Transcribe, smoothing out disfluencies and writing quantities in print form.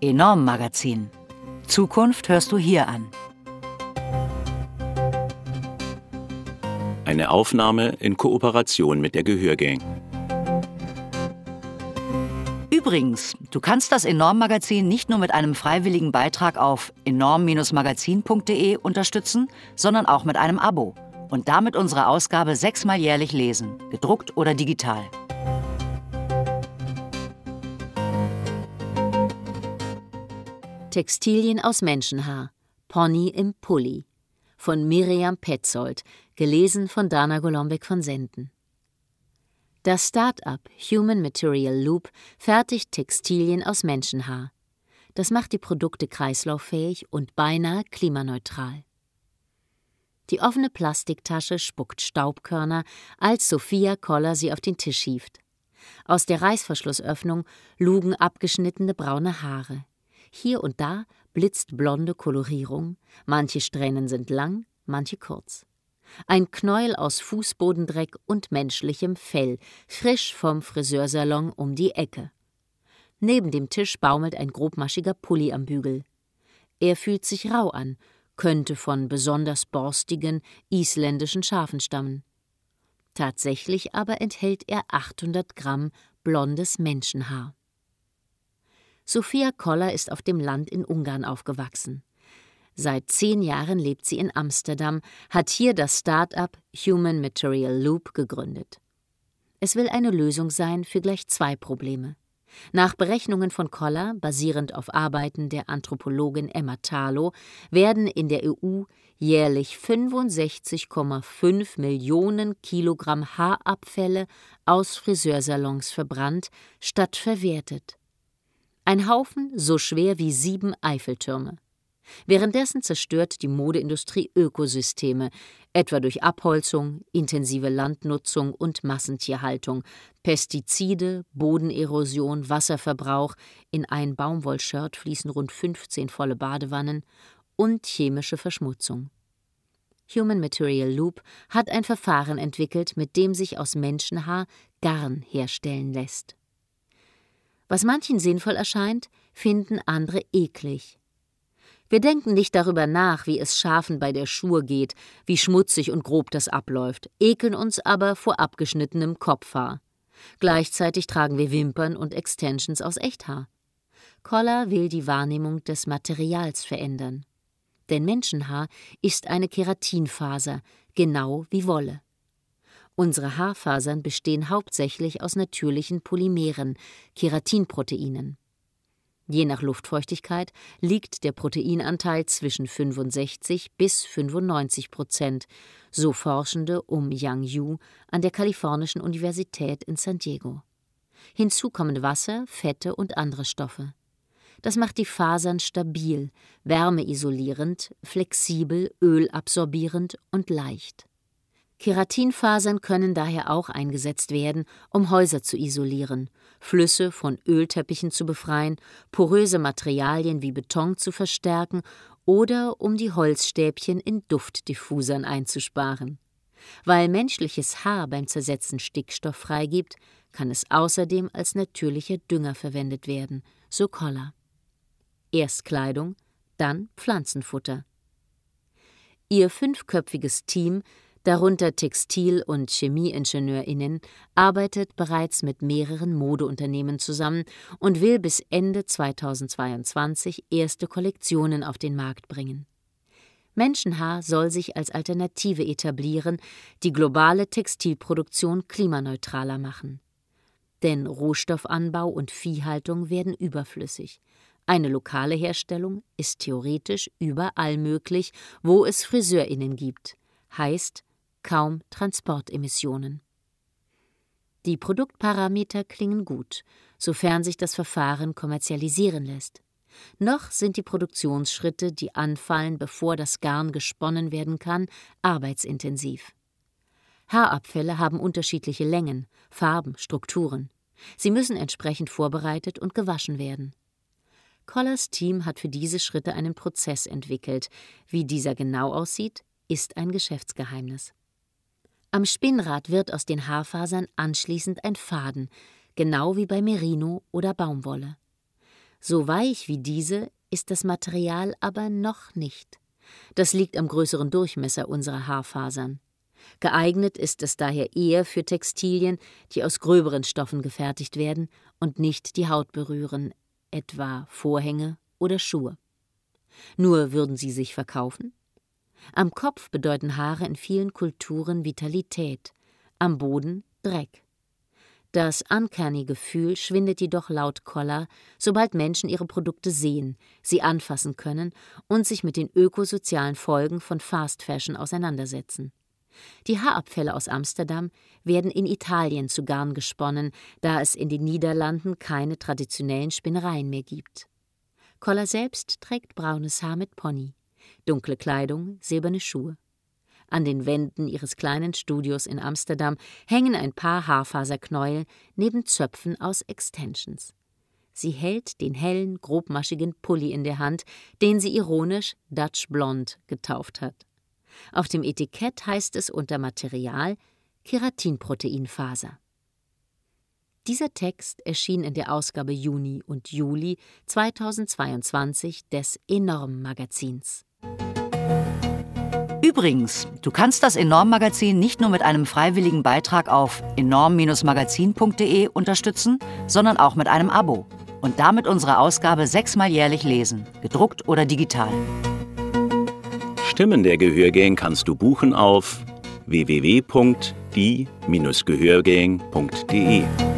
Enorm Magazin. Zukunft hörst du hier an. Eine Aufnahme in Kooperation mit der Gehörgang. Übrigens, du kannst das Enorm Magazin nicht nur mit einem freiwilligen Beitrag auf enorm-magazin.de unterstützen, sondern auch mit einem Abo und damit unsere Ausgabe 6-mal jährlich lesen, gedruckt oder digital. Textilien aus Menschenhaar. Pony im Pulli. Von Miriam Petzold, gelesen von Dana Golombek von Senden. Das Start-up Human Material Loop fertigt Textilien aus Menschenhaar. Das macht die Produkte kreislauffähig und beinahe klimaneutral. Die offene Plastiktasche spuckt Staubkörner, als Sophia Koller sie auf den Tisch hieft. Aus der Reißverschlussöffnung lugen abgeschnittene braune Haare. Hier und da blitzt blonde Kolorierung, manche Strähnen sind lang, manche kurz. Ein Knäuel aus Fußbodendreck und menschlichem Fell, frisch vom Friseursalon um die Ecke. Neben dem Tisch baumelt ein grobmaschiger Pulli am Bügel. Er fühlt sich rau an, könnte von besonders borstigen isländischen Schafen stammen. Tatsächlich aber enthält er 800 Gramm blondes Menschenhaar. Sophia Koller ist auf dem Land in Ungarn aufgewachsen. Seit 10 Jahren lebt sie in Amsterdam, hat hier das Start-up Human Material Loop gegründet. Es will eine Lösung sein für gleich 2 Probleme. Nach Berechnungen von Koller, basierend auf Arbeiten der Anthropologin Emma Thalo, werden in der EU jährlich 65,5 Millionen Kilogramm Haarabfälle aus Friseursalons verbrannt, statt verwertet. Ein Haufen so schwer wie 7 Eiffeltürme. Währenddessen zerstört die Modeindustrie Ökosysteme, etwa durch Abholzung, intensive Landnutzung und Massentierhaltung, Pestizide, Bodenerosion, Wasserverbrauch, in ein Baumwollshirt fließen rund 15 volle Badewannen und chemische Verschmutzung. Human Material Loop hat ein Verfahren entwickelt, mit dem sich aus Menschenhaar Garn herstellen lässt. Was manchen sinnvoll erscheint, finden andere eklig. Wir denken nicht darüber nach, wie es Schafen bei der Schur geht, wie schmutzig und grob das abläuft, ekeln uns aber vor abgeschnittenem Kopfhaar. Gleichzeitig tragen wir Wimpern und Extensions aus Echthaar. Koller will die Wahrnehmung des Materials verändern. Denn Menschenhaar ist eine Keratinfaser, genau wie Wolle. Unsere Haarfasern bestehen hauptsächlich aus natürlichen Polymeren, Keratinproteinen. Je nach Luftfeuchtigkeit liegt der Proteinanteil zwischen 65 bis 95%, so Forschende um Yang Yu an der Kalifornischen Universität in San Diego. Hinzu kommen Wasser, Fette und andere Stoffe. Das macht die Fasern stabil, wärmeisolierend, flexibel, ölabsorbierend und leicht. Keratinfasern können daher auch eingesetzt werden, um Häuser zu isolieren, Flüsse von Ölteppichen zu befreien, poröse Materialien wie Beton zu verstärken oder um die Holzstäbchen in Duftdiffusern einzusparen. Weil menschliches Haar beim Zersetzen Stickstoff freigibt, kann es außerdem als natürlicher Dünger verwendet werden, so Koller. Erst Kleidung, dann Pflanzenfutter. Ihr 5-köpfiges Team, darunter Textil- und ChemieingenieurInnen, arbeitet bereits mit mehreren Modeunternehmen zusammen und will bis Ende 2022 erste Kollektionen auf den Markt bringen. Menschenhaar soll sich als Alternative etablieren, die globale Textilproduktion klimaneutraler machen. Denn Rohstoffanbau und Viehhaltung werden überflüssig. Eine lokale Herstellung ist theoretisch überall möglich, wo es FriseurInnen gibt. Heißt, kaum Transportemissionen. Die Produktparameter klingen gut, sofern sich das Verfahren kommerzialisieren lässt. Noch sind die Produktionsschritte, die anfallen, bevor das Garn gesponnen werden kann, arbeitsintensiv. Haarabfälle haben unterschiedliche Längen, Farben, Strukturen. Sie müssen entsprechend vorbereitet und gewaschen werden. Kollers Team hat für diese Schritte einen Prozess entwickelt. Wie dieser genau aussieht, ist ein Geschäftsgeheimnis. Am Spinnrad wird aus den Haarfasern anschließend ein Faden, genau wie bei Merino oder Baumwolle. So weich wie diese ist das Material aber noch nicht. Das liegt am größeren Durchmesser unserer Haarfasern. Geeignet ist es daher eher für Textilien, die aus gröberen Stoffen gefertigt werden und nicht die Haut berühren, etwa Vorhänge oder Schuhe. Nur würden sie sich verkaufen? Am Kopf bedeuten Haare in vielen Kulturen Vitalität, am Boden Dreck. Das Uncanny-Gefühl schwindet jedoch laut Koller, sobald Menschen ihre Produkte sehen, sie anfassen können und sich mit den ökosozialen Folgen von Fast Fashion auseinandersetzen. Die Haarabfälle aus Amsterdam werden in Italien zu Garn gesponnen, da es in den Niederlanden keine traditionellen Spinnereien mehr gibt. Koller selbst trägt braunes Haar mit Pony, dunkle Kleidung, silberne Schuhe. An den Wänden ihres kleinen Studios in Amsterdam hängen ein paar Haarfaserknäuel neben Zöpfen aus Extensions. Sie hält den hellen, grobmaschigen Pulli in der Hand, den sie ironisch Dutch Blonde getauft hat. Auf dem Etikett heißt es unter Material Keratinproteinfaser. Dieser Text erschien in der Ausgabe Juni und Juli 2022 des Enorm-Magazins. Übrigens, du kannst das Enorm-Magazin nicht nur mit einem freiwilligen Beitrag auf enorm-magazin.de unterstützen, sondern auch mit einem Abo und damit unsere Ausgabe 6-mal jährlich lesen, gedruckt oder digital. Stimmen der Gehörgang kannst du buchen auf www.die-gehörgang.de.